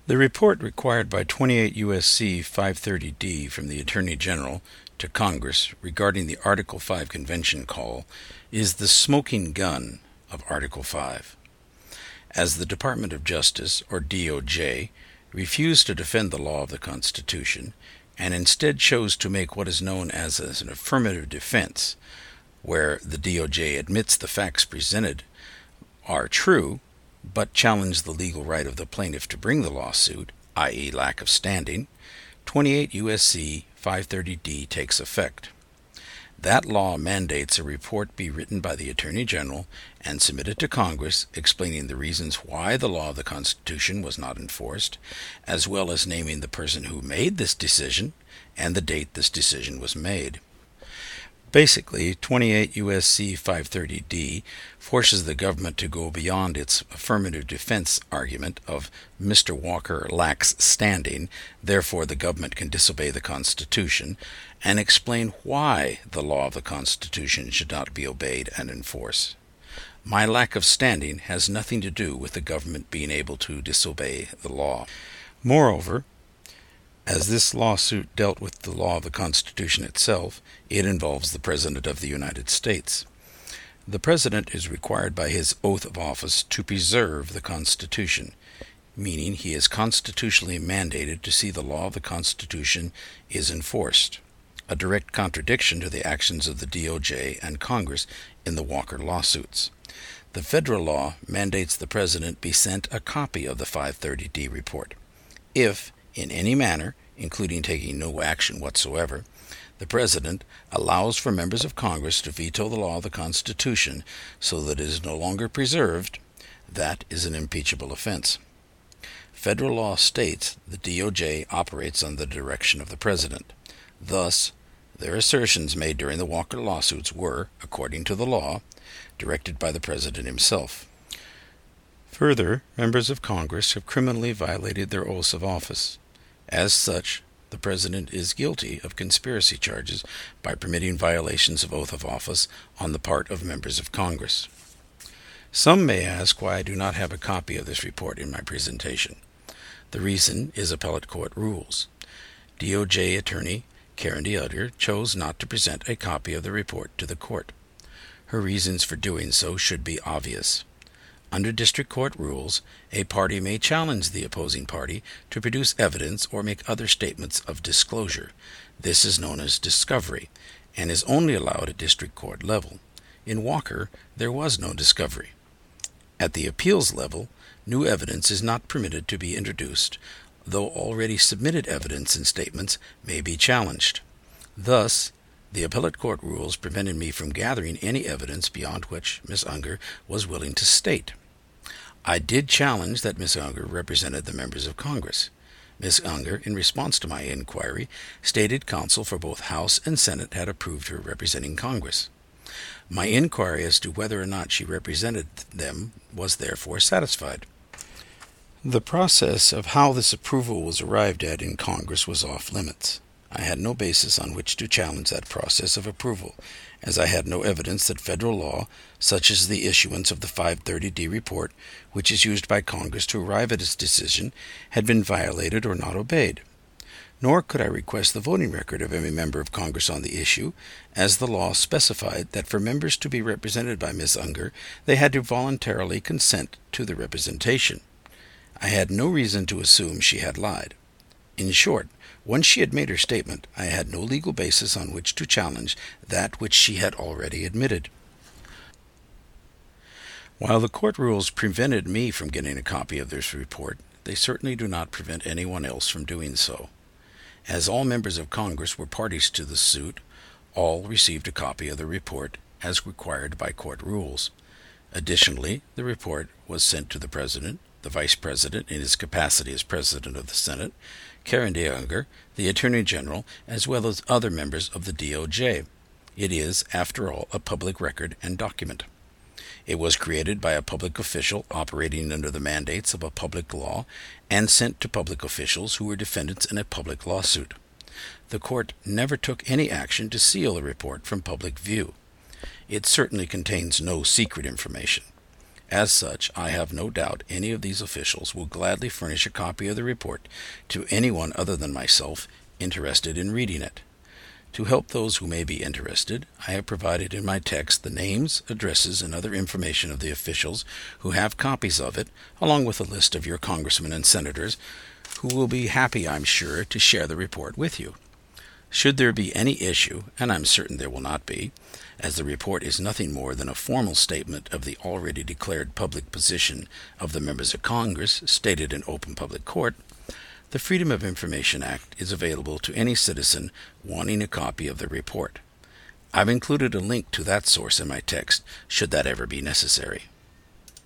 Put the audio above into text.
The report required by 28 U.S.C. 530D from the Attorney General to Congress regarding the Article 5 Convention call is the smoking gun of Article 5. As the Department of Justice, or DOJ, refused to defend the law of the Constitution and instead chose to make what is known as an affirmative defense, where the DOJ admits the facts presented are true, but challenge the legal right of the plaintiff to bring the lawsuit, i.e. lack of standing, 28 U.S.C. 530D takes effect. That law mandates a report be written by the Attorney General and submitted to Congress explaining the reasons why the law of the Constitution was not enforced, as well as naming the person who made this decision and the date this decision was made. Basically, 28 U.S.C. 530D forces the government to go beyond its affirmative defense argument of Mr. Walker lacks standing, therefore the government can disobey the Constitution, and explain why the law of the Constitution should not be obeyed and enforced. My lack of standing has nothing to do with the government being able to disobey the law. Moreover, as this lawsuit dealt with the law of the Constitution itself, it involves the President of the United States. The President is required by his oath of office to preserve the Constitution, meaning he is constitutionally mandated to see the law of the Constitution is enforced, a direct contradiction to the actions of the DOJ and Congress in the Walker lawsuits. The federal law mandates the President be sent a copy of the 530D report. If, in any manner, including taking no action whatsoever, the President allows for members of Congress to veto the law of the Constitution so that it is no longer preserved, that is an impeachable offense. Federal law states the DOJ operates under the direction of the President. Thus, their assertions made during the Walker lawsuits were, according to the law, directed by the President himself. Further, members of Congress have criminally violated their oaths of office. As such, the President is guilty of conspiracy charges by permitting violations of oath of office on the part of members of Congress. Some may ask why I do not have a copy of this report in my presentation. The reason is appellate court rules. DOJ Attorney Karen DeUdger chose not to present a copy of the report to the court. Her reasons for doing so should be obvious. Under district court rules, a party may challenge the opposing party to produce evidence or make other statements of disclosure. This is known as discovery, and is only allowed at district court level. In Walker, there was no discovery. At the appeals level, new evidence is not permitted to be introduced, though already submitted evidence and statements may be challenged. Thus, the appellate court rules prevented me from gathering any evidence beyond which Ms. Unger was willing to state. I did challenge that Ms. Unger represented the members of Congress. Ms. Unger, in response to my inquiry, stated counsel for both House and Senate had approved her representing Congress. My inquiry as to whether or not she represented them was therefore satisfied. The process of how this approval was arrived at in Congress was off limits. I had no basis on which to challenge that process of approval, as I had no evidence that federal law, such as the issuance of the 530D report, which is used by Congress to arrive at its decision, had been violated or not obeyed. Nor could I request the voting record of every member of Congress on the issue, as the law specified that for members to be represented by Ms. Unger, they had to voluntarily consent to the representation. I had no reason to assume she had lied. In short, once she had made her statement, I had no legal basis on which to challenge that which she had already admitted. While the court rules prevented me from getting a copy of this report, they certainly do not prevent anyone else from doing so. As all members of Congress were parties to the suit, all received a copy of the report as required by court rules. Additionally, the report was sent to the President, the Vice President in his capacity as President of the Senate, Karen DeUdger, the Attorney General, as well as other members of the DOJ. It is, after all, a public record and document. It was created by a public official operating under the mandates of a public law and sent to public officials who were defendants in a public lawsuit. The court never took any action to seal the report from public view. It certainly contains no secret information. As such, I have no doubt any of these officials will gladly furnish a copy of the report to anyone other than myself interested in reading it. To help those who may be interested, I have provided in my text the names, addresses, and other information of the officials who have copies of it, along with a list of your congressmen and senators, who will be happy, I'm sure, to share the report with you. Should there be any issue, and I'm certain there will not be, as the report is nothing more than a formal statement of the already declared public position of the members of Congress stated in open public court, the Freedom of Information Act is available to any citizen wanting a copy of the report. I've included a link to that source in my text, should that ever be necessary.